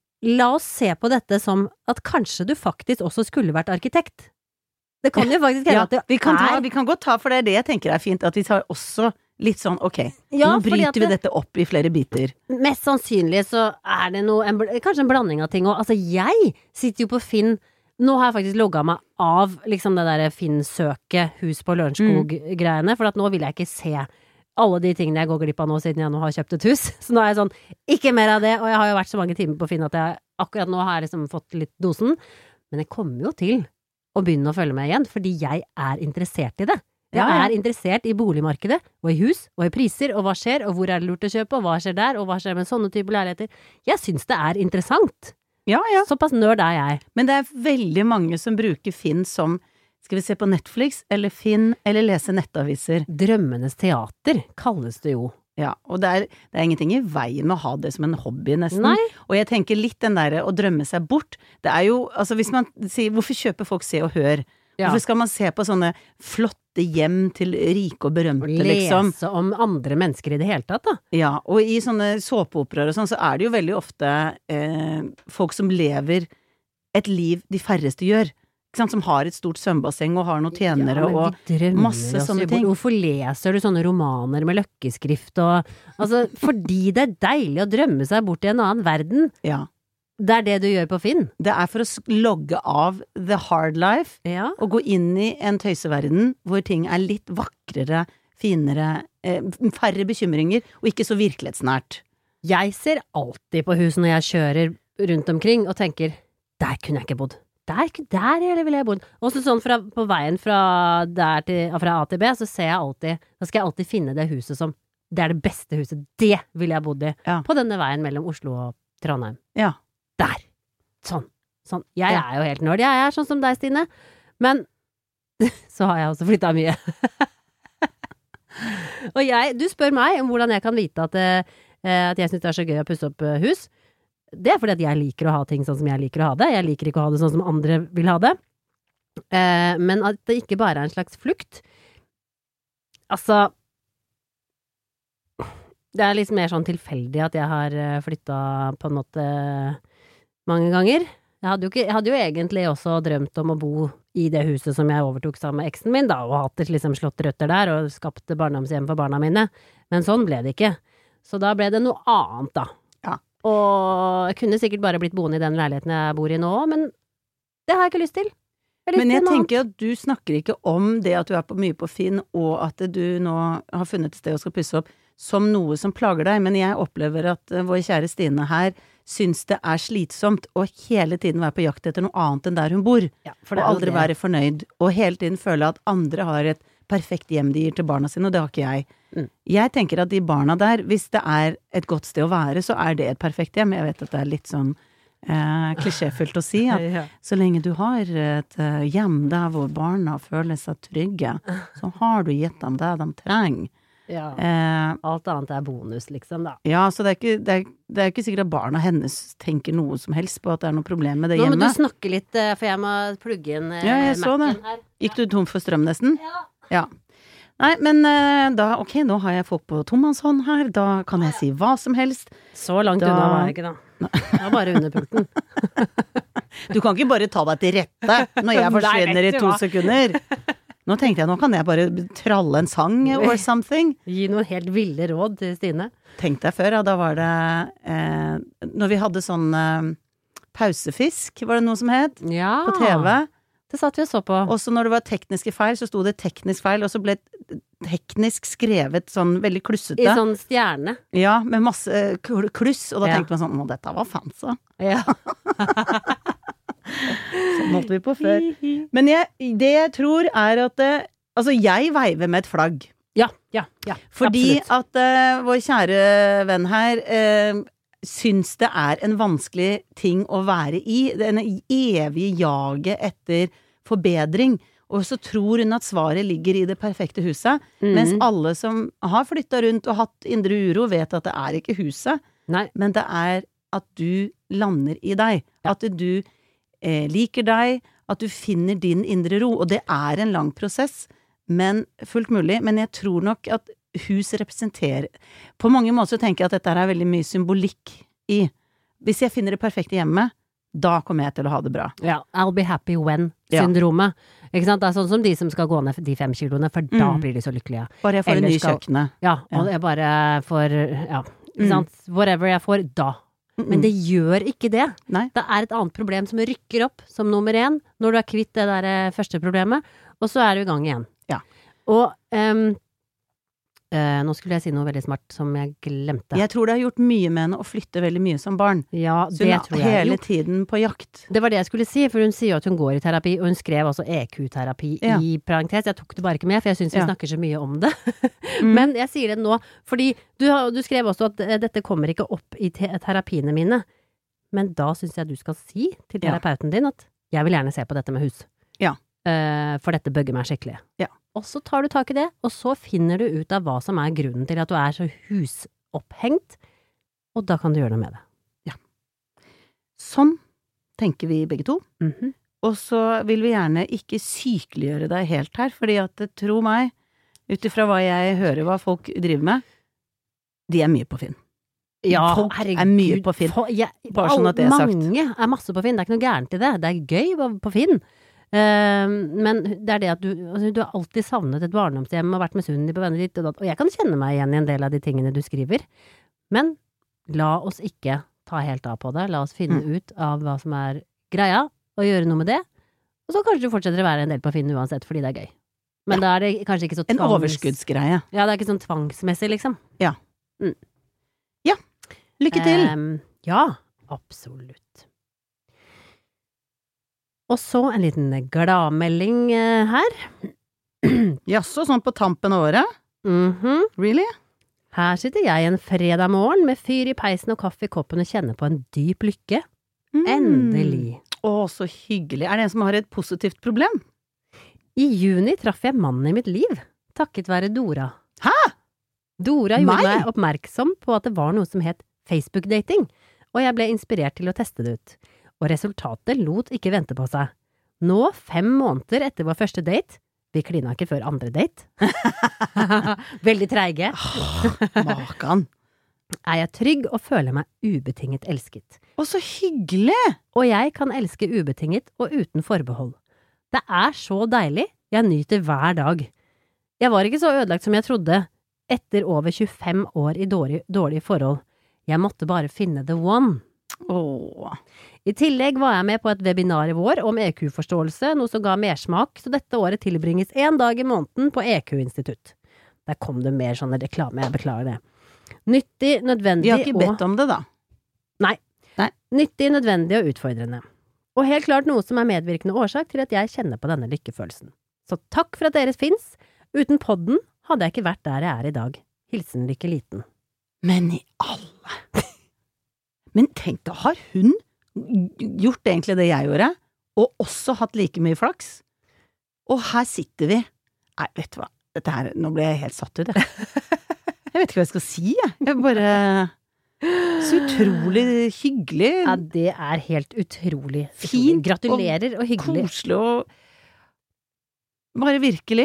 la oss se på dette som at kanskje du faktisk også skulle vært arkitekt. Det kan jo faktisk hende Ja, at det vi kan, ta, er vi kan godt ta, for det er det jeg tenker er fint, at vi tar også litt sånn, ok, Ja, nå fordi bryter at vi det- dette opp i flere biter. Mest sannsynlig så er det noe en, bl- kanskje en blanding av ting. Og altså, jeg sitter jo på Finn. Nå har jeg faktisk logga meg av liksom det derre Finn-søket Hus på Lørenskog-greiene, for at nå vil jeg ikke se alle de tingene jeg går glipp av nå, siden jeg nå har kjøpt et hus. Så nå er jeg sånn, ikke mer av det. Og jeg har jo vært så mange timer på Finn at jeg akkurat nå har jeg liksom fått litt dosen. Men jeg kommer jo til å begynne å følge med igjen, fordi jeg er interessert i det. Jeg Ja, ja. er interessert i boligmarkedet, og i hus, og i priser, og hva skjer, og hvor er det lurt å kjøpe, og hva skjer der, og hva skjer med sånne typer leiligheter. Jeg syns det er interessant. Ja, ja. Såpass nerd er jeg. Men det er veldig mange som bruker Finn som, skal vi se på Netflix, eller Finn, eller lese nettaviser. Drømmenes teater kalles det jo. Ja, og det er, det er ingenting i veien med å ha det som en hobby, nesten. Nei. Og jeg tenker litt den derre å drømme seg bort. Det er jo, altså hvis man sier, hvorfor kjøper folk Se og Hør? Ja. Hvorfor skal man se på sånne flotte hjem til rike og berømte, liksom? Lese om andre mennesker i det hele tatt, da. Ja, og i sånne såpeoperaer og sånn, så er det jo veldig ofte eh, folk som lever et liv de færreste gjør. Ikke sant? Som har et stort svømmebasseng og har noen tjenere Ja, men og vi drømmer masse oss sånne jo bort. ting. Hvorfor leser du sånne romaner med løkkeskrift og Altså, fordi det er deilig å drømme seg bort i en annen verden. Ja. Det er det du gjør på Finn. Det er for å s- logge av the hard life Ja. og gå inn i en tøyseverden hvor ting er litt vakrere, finere, eh, færre bekymringer og ikke så virkelighetsnært. Jeg ser alltid på hus når jeg kjører rundt omkring og tenker, der kunne jeg ikke bodd. Der, der ville jeg bodd. Og så sånn fra, på veien fra, der til, fra A til B, så ser jeg alltid, da skal jeg alltid finne det huset som, det er det beste huset, det ville jeg bodd i. Ja. På denne veien mellom Oslo og Trondheim. Ja. Der. Sånn. Sånn. Jeg Ja. er jo helt nerd. Jeg er sånn som deg, Stine. Men så har jeg også flyttet mye. Og jeg, du spør meg om hvordan jeg kan vite at, eh, at jeg synes det er så gøy å pusse opp eh, hus. Det er fordi at jeg liker å ha ting sånn som jeg liker å ha det. Jeg liker ikke å ha det sånn som andre vil ha det. Eh, men at det ikke bare er en slags flukt. Altså, det er liksom mer sånn tilfeldig at jeg har flyttet på en måte mange ganger. Jeg hadde, jo ikke, jeg hadde jo egentlig også drømt om å bo i det huset som jeg overtok sammen med eksen min, da, og hatt et liksom slått røtter der, og skapt barndomshjem for barna mine. Men sånn ble det ikke. Så da ble det noe annet, da. Ja. Og jeg kunne sikkert bare blitt boende i den leiligheten jeg bor i nå, men det har jeg ikke lyst til. Jeg men jeg tenker at du snakker ikke om det at du er på, mye på Finn, og at du nå har funnet et sted og skal pusse opp, som noe som plager deg, men jeg opplever at uh, vår kjære Stine her syns det er slitsomt å hele tiden være på jakt etter noe annet enn der hun bor, ja, og aldri det. Være fornøyd, og hele tiden føle at andre har et perfekt hjem de gir til barna sine, og det har ikke jeg. Mm. Jeg tenker at de barna der, hvis det er et godt sted å være, så er det et perfekt hjem. Jeg vet at det er litt sånn eh, klisjéfullt å si, at ja. Så lenge du har et uh, hjem der hvor barna føler seg trygge, så har du gitt dem det de trenger. Ja, eh, alt annet er bonus, liksom, da. Ja, så det er, ikke, det, er, det er ikke sikkert at barna hennes tenker noe som helst på at det er noe problem med det Nå hjemmet. Nå må du snakke litt, for jeg må plugge inn eh, ja, jeg så det. Her. Gikk du tom for strøm nesten? Ja. Ja. Nei, men eh, da, ok, nå har jeg folk på tomannshånd her, da kan jeg si hva som helst. Så langt da... unna var jeg ikke, da. Det var bare under pulten. Du kan ikke bare ta deg til rette når jeg forsvinner i to sekunder. Nå tenkte jeg, nå kan jeg bare tralle en sang or something. Gi noen helt ville råd til Stine. Tenkte jeg før, ja, da var det eh, når vi hadde sånn eh, pausefisk, var det noe som het? Ja. På T V. Det satt vi og så på. Og så når det var tekniske feil, så sto det teknisk feil, og så ble teknisk skrevet sånn veldig klussete. I sånn stjerne. Ja, med masse kluss, og da ja. tenkte man sånn, å, dette var fancy. Ja. Sånn måtte vi på før. Men jeg, det jeg tror er at det, altså jeg veiver med et flagg. Ja, ja, ja. Fordi absolutt. at uh, vår kjære venn her uh, syns det er en vanskelig ting å være i. Denne evige jaget etter forbedring. Og så tror hun at svaret ligger i det perfekte huset. Mm. Mens alle som har flyttet rundt og hatt indre uro vet at det er ikke huset. Nei. Men det er at du lander i deg. Ja. At du eh, liker deg, at du finner din indre ro. Og det er en lang prosess, men fullt mulig. Men jeg tror nok at hus representerer... På mange måter så tenker jeg at dette er veldig mye symbolikk i. Hvis jeg finner det perfekte hjemmet, da kommer jeg til å ha det bra. Ja, I'll be happy when-syndromet. Ja. Ikke sant? Det er sånn som de som skal gå ned de fem kiloene, for mm. da blir de så lykkelige. Bare jeg får Eller en ny skal... kjøkkenet. Ja, og ja. jeg bare får, ja, ikke sant? Mm. Whatever jeg får, da. Mm-mm. Men det gjør ikke det. Nei. Det er et annet problem som rykker opp som nummer én, når du er kvitt det der første problemet, og så er du i gang igjen. Ja. Og um, Uh, nå skulle jeg si noe veldig smart som jeg glemte. Jeg tror det har gjort mye med henne å flytte veldig mye som barn. Ja, så det hun tror jeg. hele jo. tiden på jakt. Det var det jeg skulle si, for hun sier at hun går i terapi, og hun skrev også E Q-terapi ja. i parentes. Jeg tok det bare ikke med, for jeg synes vi ja. snakker så mye om det. mm. Men jeg sier det nå, fordi du, du skrev også at dette kommer ikke opp i te- terapiene mine. Men da synes jeg du skal si til terapeuten ja. din at jeg vil gjerne se på dette med hus. Ja. Uh, for dette bøgger meg skikkelig. Ja. Og så tar du tak i det, og så finner du ut av hva som er grunnen til at du er så husopphengt, og da kan du gjøre noe med det. Ja. Sånn tenker vi begge to. Mm-hmm. Og så vil vi gjerne ikke sykeliggjøre deg helt her, fordi at, tro meg, utifra hva jeg hører hva folk driver med, de er mye på Finn. Ja, folk herregud. Er mye på Finn. For, jeg, Bare sånn at det er sagt. Mange er masse på Finn, det er ikke noe gærent i det. Det er gøy på Finn. Uh, men det er det at du, altså, du har alltid savnet et barndomshjem og vært misunnelig på venner ditt, og, og jeg kan kjenne meg igjen i en del av de tingene du skriver, men la oss ikke ta helt av på det, la oss finne mm. ut av hva som er greia, og gjøre noe med det, og så kanskje du fortsetter å være en del på Finn uansett, fordi det er gøy. Men ja. da er det kanskje ikke så tvangs... En overskuddsgreie. Ja, det er ikke sånn tvangsmessig, liksom. Ja. Mm. Ja. Lykke til! Um, ja, absolutt. Og så en liten gladmelding uh, her. Jaså, sånn på tampen av året? Mhm. Really? Her sitter jeg en fredag morgen med fyr i peisen og kaffe i koppen og kjenner på en dyp lykke. Mm. Endelig. Å, så hyggelig. Er det en som har et positivt problem? I juni traff jeg mannen i mitt liv, takket være Dora. Hæ? Dora gjorde Nei. meg oppmerksom på at det var noe som het Facebook-dating, og jeg ble inspirert til å teste det ut. Og resultatet lot ikke vente på seg. Nå, fem måneder etter vår første date, vi klina ikke før andre date. Veldig treige. Makan. Er jeg trygg og føler meg ubetinget elsket. Og så hyggelig! Og jeg kan elske ubetinget og uten forbehold. Det er så deilig, jeg nyter hver dag. Jeg var ikke så ødelagt som jeg trodde, etter over tjuefem år i dårlige, dårlige forhold. Jeg måtte bare finne the one. Åh. I tillegg var jeg med på et webinar i vår om E Q-forståelse, noe som ga mersmak, så dette året tilbringes en dag i måneden på E Q-institutt. Der kom det mer sånne reklame, jeg beklager det. Nyttig, nødvendig Vi har ikke bedt og... om det da. Nei. Nei. Nyttig, nødvendig og utfordrende. Og helt klart noe som er medvirkende årsak til at jeg kjenner på denne lykkefølelsen. Så takk for at dere finnes. Uten podden hadde jeg ikke vært der jeg er i dag. Hilsen Lykke Liten. Men i alle... Men tenk, da har hun gjort egentlig det jeg gjorde, og også hatt like mye flaks. Og her sitter vi. Nei, vet du hva? Dette her, nå ble jeg helt satt ut, jeg. Jeg vet ikke hva jeg skal si, jeg. Jeg bare... Så utrolig hyggelig. Ja, det er helt utrolig. Fint. Gratulerer og, og hyggelig. Koselig og... Bare virkelig.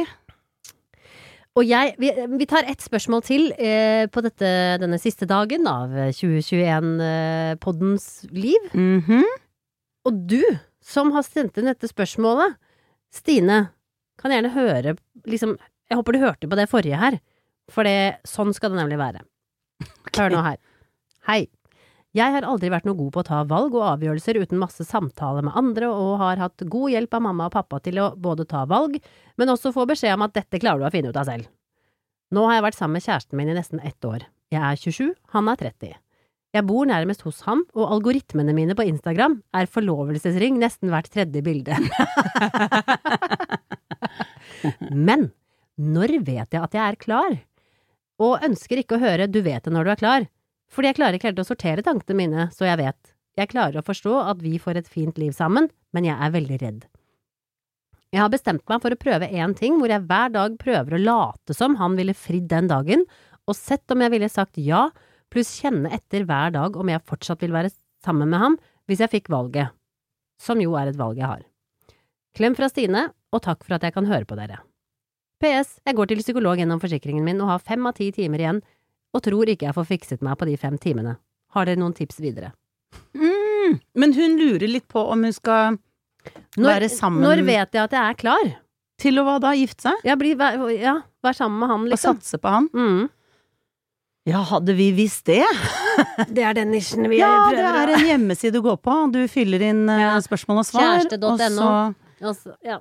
Og jeg, vi, vi tar ett spørsmål til eh, på dette, denne siste dagen av tjue tjueen-poddens eh, liv. Mhm. Og du, som har sendt inn dette spørsmålet, Stine, kan gjerne høre, liksom, jeg håper du hørte på det forrige her, for det, sånn skal det nemlig være. Hør nå her. Hei. Jeg har aldri vært noe god på å ta valg og avgjørelser uten masse samtale med andre, og har hatt god hjelp av mamma og pappa til å både ta valg, men også få beskjed om at dette klarer du å finne ut av selv. Nå har jeg vært sammen med kjæresten min i nesten ett år. Jeg er tjuesju, han er tretti. Jeg bor nærmest hos ham, og algoritmene mine på Instagram er forlovelsesring nesten hvert tredje bilde. Men, når vet jeg at jeg er klar? Og ønsker ikke å høre du vet det når du er klar, fordi jeg klarer ikke helt å sortere tankene mine, så jeg vet. Jeg klarer å forstå at vi får et fint liv sammen, men jeg er veldig redd. Jeg har bestemt meg for å prøve en ting hvor jeg hver dag prøver å late som han ville fridd den dagen, og sett om jeg ville sagt ja, pluss kjenne etter hver dag om jeg fortsatt vil være sammen med ham hvis jeg fikk valget, som jo er et valg jeg har. Klem fra Stine, og takk for at jeg kan høre på dere. P S. Jeg går til psykolog gjennom forsikringen min og har fem av ti timer igjen, og tror ikke jeg får fikset meg på de fem timene. Har dere noen tips videre? Mm, men hun lurer litt på om hun skal når, være sammen... Når vet jeg at jeg er klar? Til å hva da? Gifte seg? Ja, bli, ja være sammen med han, liksom. Og satse på han? Mm. Ja, hadde vi visst det? Det er den nisjen vi ja, prøver. Ja, det er en hjemmeside du går på. Du fyller inn ja. spørsmål og svar. Kjæreste punktum no. Og så... Ja.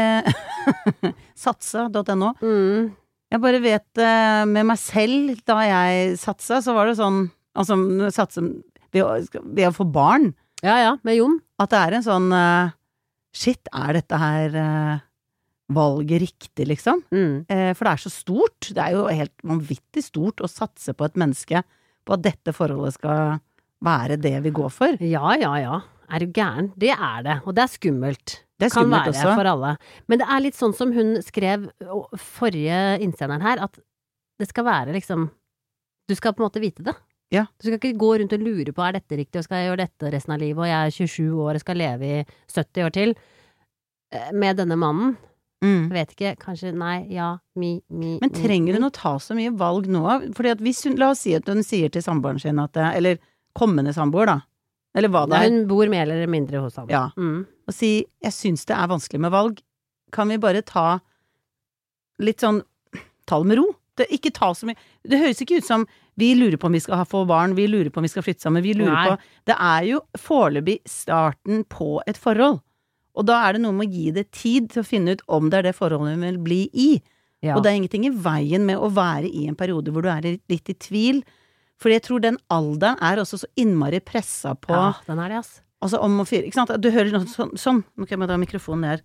Eh, satse punktum no. Mm. Jeg bare vet uh, med meg selv, da jeg satsa, så var det sånn, altså, satse ved å, ved å få barn. Ja, ja, med Jon. At det er en sånn, uh, shit, er dette her uh, valget riktig, liksom? Mm. Uh, for det er så stort, det er jo helt vanvittig stort å satse på et menneske, på at dette forholdet skal være det vi går for. Ja, ja, ja. Er du gæren? Det er det, og det er skummelt. Det er skummelt kan være også. For alle. Men det er litt sånn som hun skrev forrige innsenderen her, at det skal være liksom, du skal på en måte vite det. Ja. Du skal ikke gå rundt og lure på, er dette riktig, og skal jeg gjøre dette resten av livet, og jeg er tjuesju år og skal leve i sytti år til, med denne mannen. Mm. Jeg vet ikke, kanskje, nei, ja, mi, mi, Men trenger hun å ta så mye valg nå? Fordi at hvis hun, la oss si at hun sier til samboeren sin at, eller kommende samboer da, eller hva det er. Hun bor mer eller mindre hos ham. Ja. Mm. Og si, jeg synes det er vanskelig med valg. Kan vi bare ta litt sånn, ta det med ro? Det, ikke ta så mye. Det høres ikke ut som vi lurer på om vi skal ha få barn, vi lurer på om vi skal flytte sammen, vi lurer Nei. på, det er jo foreløpig starten på et forhold. Og da er det noe med å gi det tid til å finne ut om det er det forholdet vi vil bli i. Ja. Og det er ingenting i veien med å være i en periode hvor du er litt i tvil. For jeg tror den alderen er også så innmari pressa på Ja, den er det, ass. Altså om å fyre, ikke sant? Du hører noe sånn, sånn. Nå kan jeg dra mikrofonen ned.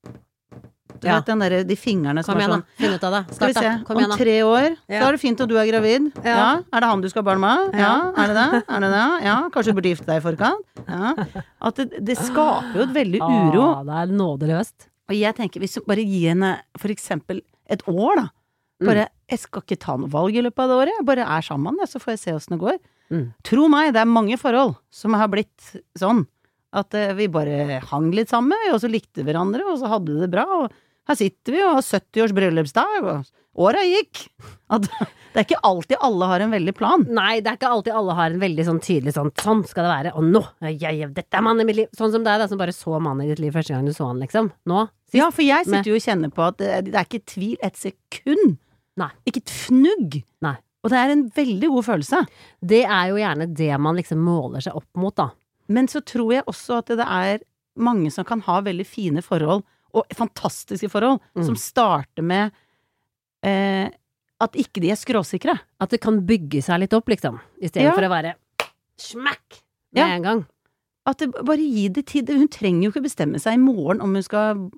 Du Ja. vet den der, de fingrene som Kom er igjen sånn. da, finn ut av det. Skal vi Start se, da, kom om igjen da. tre år, Ja. så er det fint at du er gravid. Ja. Ja. Er det han du skal ha barn med? Ja. Ja. Er det det? Er det det? Ja. Kanskje du burde gifte deg i forkant? Ja. At det, det skaper jo et veldig uro. Åh, det er nådeløst. Og jeg tenker, hvis du bare gir henne for eksempel et år da, bare, jeg skal ikke ta noe valg i løpet av det året, jeg bare er sammen, ja, så får jeg se hvordan det går. Mm. Tro meg, det er mange forhold som har blitt sånn, at eh, vi bare hang litt sammen, og så likte hverandre, og så hadde vi det bra, og her sitter vi og har sytti års bryllupsdag, og året gikk. At det er ikke alltid alle har en veldig plan. Nei, det er ikke alltid alle har en veldig sånn tydelig sånn, sånn skal det være, og nå, jeg, jeg, dette er mannen i mitt liv. Sånn som deg da, som bare så mannen i ditt liv første gang du så han, liksom. Nå, sist. Ja, for jeg sitter jo og kjenner på at det, det er ikke tvil et sekund. Nei. Ikke et fnugg. Nei. Og det er en veldig god følelse. Det er jo gjerne det man liksom måler seg opp mot, da. Men så tror jeg også at det er mange som kan ha veldig fine forhold, og fantastiske forhold, mm. som starter med eh, at ikke de er skråsikre. At det kan bygge seg litt opp, liksom, i stedet ja. for å være smakk med ja. en gang. At det bare gi det tid. Hun trenger jo ikke bestemme seg i morgen om hun skal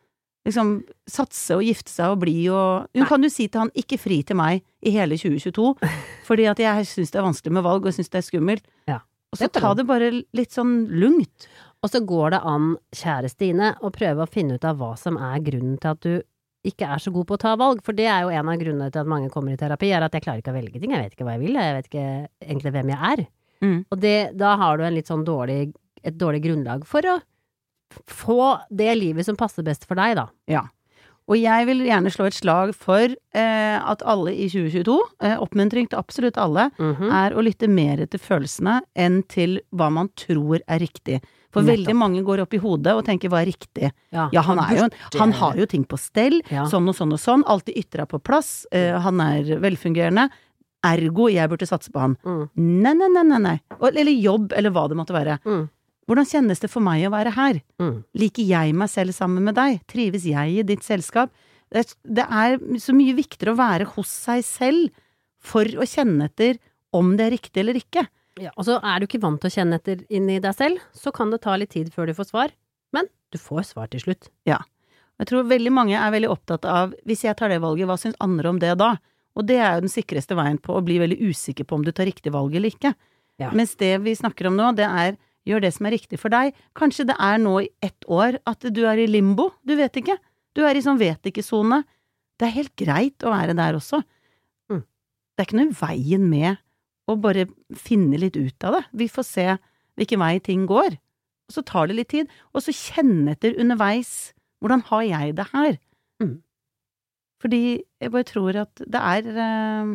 liksom satse og gifte seg og bli og Hun Nei. Kan jo si til han, ikke fri til meg i hele tjue tjueto, fordi at jeg synes det er vanskelig med valg, og synes det er skummelt. Ja. Og så ta det bare litt sånn lungt. Og så går det an, kjære Stine, å prøve å finne ut av hva som er grunnen til at du ikke er så god på å ta valg, for det er jo en av grunnene til at mange kommer i terapi, er at jeg klarer ikke å velge ting, jeg vet ikke hva jeg vil, jeg vet ikke egentlig hvem jeg er. Mm. Og det, da har du en litt sånn dårlig, et dårlig grunnlag for å få det livet som passer best for deg, da. Ja. Og jeg vil gjerne slå et slag for eh, at alle i tjue tjueto, eh, oppmuntring til absolutt alle, mm-hmm. er å lytte mer til følelsene enn til hva man tror er riktig. For Nettopp. Veldig mange går opp i hodet og tenker hva er riktig. Ja, ja han, er jo, han har jo ting på stell, ja. sånn og sånn og sånn, alltid ytret på plass, eh, han er velfungerende, ergo jeg burde satse på han. Mm. Nei, nei, nei, nei, nei. Eller jobb, eller hva det måtte være. Mm. Hvordan kjennes det for meg å være her? Mm. Liker jeg meg selv sammen med deg? Trives jeg i ditt selskap? Det er, det er så mye viktigere å være hos seg selv for å kjenne etter om det er riktig eller ikke. Ja, og så er du ikke vant til å kjenne etter inn i deg selv, så kan det ta litt tid før du får svar. Men du får svar til slutt. Ja. Jeg tror veldig mange er veldig opptatt av, hvis jeg tar det valget, hva synes andre om det da? Og det er jo den sikreste veien på å bli veldig usikker på om du tar riktig valg eller ikke. Ja. Mens det vi snakker om nå, det er gjør det som er riktig for deg. Kanskje det er nå i ett år at du er i limbo. Du vet ikke. Du er i sånn vet-ikke-zone. Det er helt greit å være der også. Mm. Det er ikke noe veien med å bare finne litt ut av det. Vi får se hvilken vei ting går. Og så tar det litt tid. Og så kjenne etter underveis. Hvordan har jeg det her? Mm. Fordi jeg bare tror at det er uh,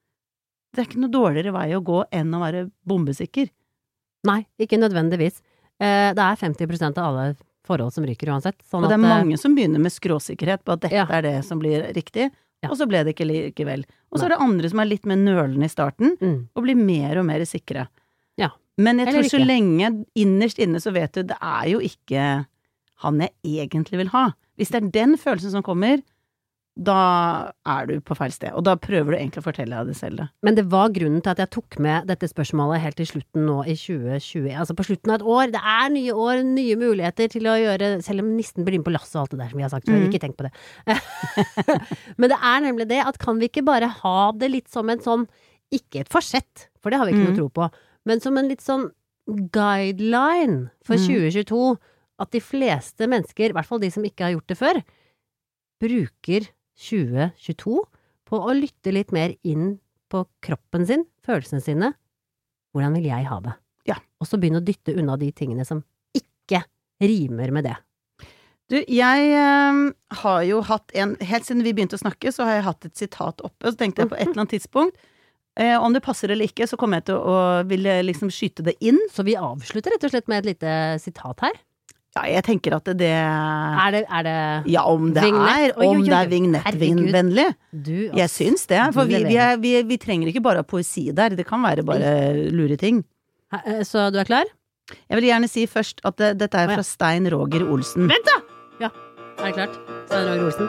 det er ikke noe dårligere vei å gå enn å være bombesikker. Nei, ikke nødvendigvis. Eh, det er femti prosent av alle forhold som ryker uansett. Sånn og det er at, mange som begynner med skråsikkerhet på at dette ja. er det som blir riktig, ja. og så ble det ikke likevel. Og så er det andre som er litt mer nølende i starten, mm. og blir mer og mer sikre. Ja. Men jeg tror så lenge innerst inne så vet du, det er jo ikke han jeg egentlig vil ha. Hvis det er den følelsen som kommer, da er du på feil sted, og da prøver du egentlig å fortelle deg det selv. Det. Men det var grunnen til at jeg tok med dette spørsmålet helt til slutten nå i tjue tjue, altså på slutten av et år. Det er nye år, nye muligheter til å gjøre, selv om nissen blir inn på lasset og alt det der som vi har sagt, så har jeg ikke tenkt på det. Men det er nemlig det, at kan vi ikke bare ha det litt som en sånn, ikke et forsett, for det har vi ikke mm. noe tro på, men som en litt sånn guideline for mm. tjue tjueto, at de fleste mennesker, i hvert fall de som ikke har gjort det før, bruker tjue tjueto på å lytte litt mer inn på kroppen sin, følelsene sine. Hvordan vil jeg ha det? Ja. Og så begynne å dytte unna de tingene som ikke rimer med det. Du, jeg eh, har jo hatt en, helt siden vi begynte å snakke, så har jeg hatt et sitat oppe, og så tenkte jeg på et eller annet tidspunkt, eh, om det passer eller ikke, så kommer jeg til å ville liksom skyte det inn. Så vi avslutter rett og slett med et lite sitat her? Ja, jeg tenker at det Er det, er det Ja, om det vignett? er Om oi, oi, oi. det er vignettvinvennlig. Jeg syns det, for vi, vi, er, vi, vi trenger ikke bare poesi der. Det kan være bare lure ting. Så du er klar? Jeg vil gjerne si først at det, dette er fra Stein Roger Olsen. Vent da! Ja, er det klart? Stein Roger Olsen.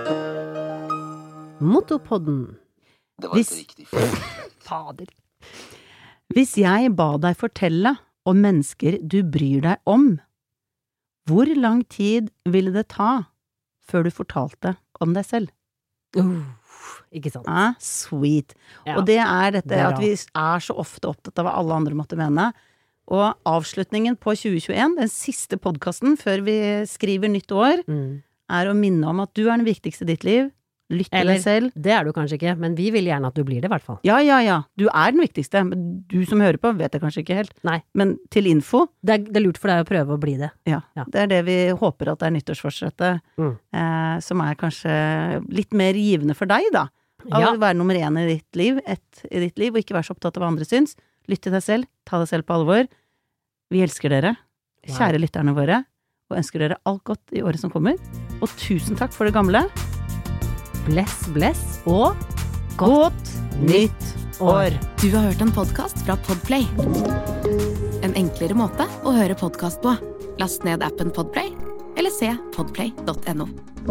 Motopodden. Det var ikke riktig. Fader. Hvis jeg ba deg fortelle om mennesker du bryr deg om, hvor lang tid ville det ta før du fortalte om deg selv? Uh, ikke sant? Ah, sweet. Ja, og det er dette det er at vi er så ofte opptatt av hva alle andre måtte mene. Og avslutningen på tjue tjueen, den siste podcasten før vi skriver nytt år, mm. er å minne om at du er den viktigste i ditt liv. Lytt til Eller, deg selv. det er du kanskje ikke, men vi vil gjerne at du blir det i hvert fall. Ja, ja, ja. Du er den viktigste. Men du som hører på, vet det kanskje ikke helt. Nei. Men til info. Det er, det er lurt for deg å prøve å bli det. Ja. Ja. Det er det vi håper at det er nyttårsforsettet, Mm. eh, som er kanskje litt mer givende for deg, da. Av Ja. å være nummer én i ditt liv, ett i ditt liv, og ikke være så opptatt av hva andre syns. Lytt til deg selv, ta deg selv på alvor. Vi elsker dere, Wow. kjære lytterne våre, og ønsker dere alt godt i året som kommer. Og tusen takk for det gamle. Bless, bless, og Godt nytt år! Du har hørt en podcast fra Podplay. En enklere måte å høre podcast på. Last ned appen Podplay, eller se podplay punktum no.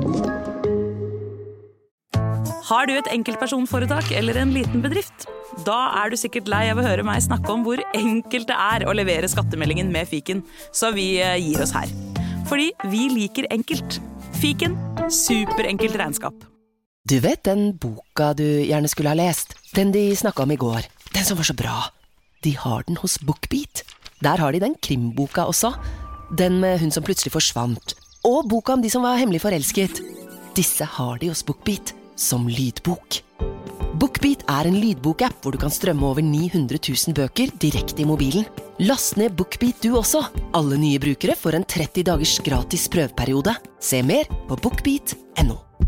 Har du et enkeltpersonforetak eller en liten bedrift? Da er du sikkert lei av å høre meg snakke om hvor enkelt det er å levere skattemeldingen med fiken, så vi eh, gir oss her. Fordi vi liker enkelt. Fiken, superenkelt regnskap. Du vet den boka du gjerne skulle ha lest? Den de snakket om i går. Den som var så bra. De har den hos BookBeat. Der har de den krimboka også. Den med hun som plutselig forsvant. Og boka om de som var hemmelig forelsket. Disse har de hos BookBeat som lydbok. BookBeat er en lydbokapp hvor du kan strømme over ni hundre tusen bøker direkte i mobilen. Last ned BookBeat du også. Alle nye brukere får en tretti dagers gratis prøveperiode. Se mer på bookbeat punktum no.